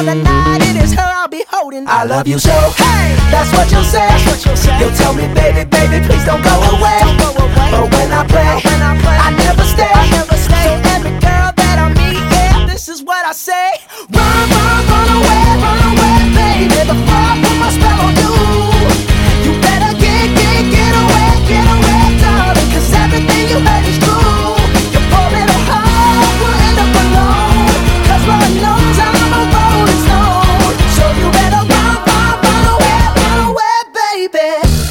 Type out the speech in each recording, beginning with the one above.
other night, it is her I'll be holding. I love you so, Hey, that's what you'll say. that's what you'll say. You'll tell me, baby, baby, please don't go away. Don't go away. But when I play, I never stay. I never stay. So every girl that I meet, yeah, this is what I say. Run, run away, baby, before I put my spell on you. You better get away, darling, 'cause everything you heard is true. Your poor little heart will end up alone, 'cause Lord knows I'm a rolling stone. So you better run away, baby.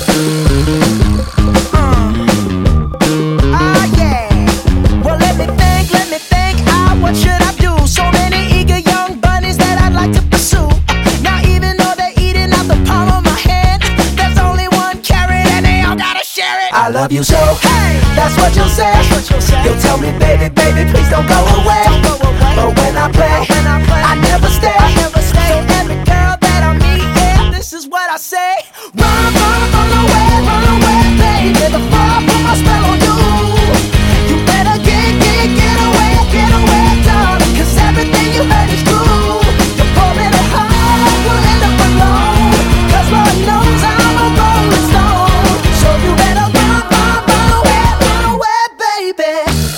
Yeah. Well, let me think, what should I do? So many eager young bunnies that I'd like to pursue. Now even though they're eating out the palm of my hand, there's only one carrot and they all gotta share it. I love you so, Hey, that's what you'll say. that's what you'll say. You'll tell me, baby, baby, please don't go away. Don't go away. But when I play, I never stay. I never stay. So every girl that I meet, yeah, this is what I say. Run away, baby, before I put my spell on you. You better get away, darling, 'cause everything you heard is true. Your poor little heart will end up alone, 'cause Lord knows I'm a rolling stone. So you better run away, baby.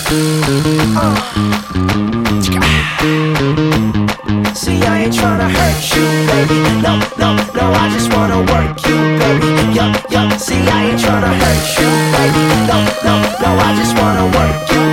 See, I ain't tryna hurt you, baby. No, I just wanna work you, baby. Yup, see, I ain't tryna hurt you, baby. No, I just wanna work you,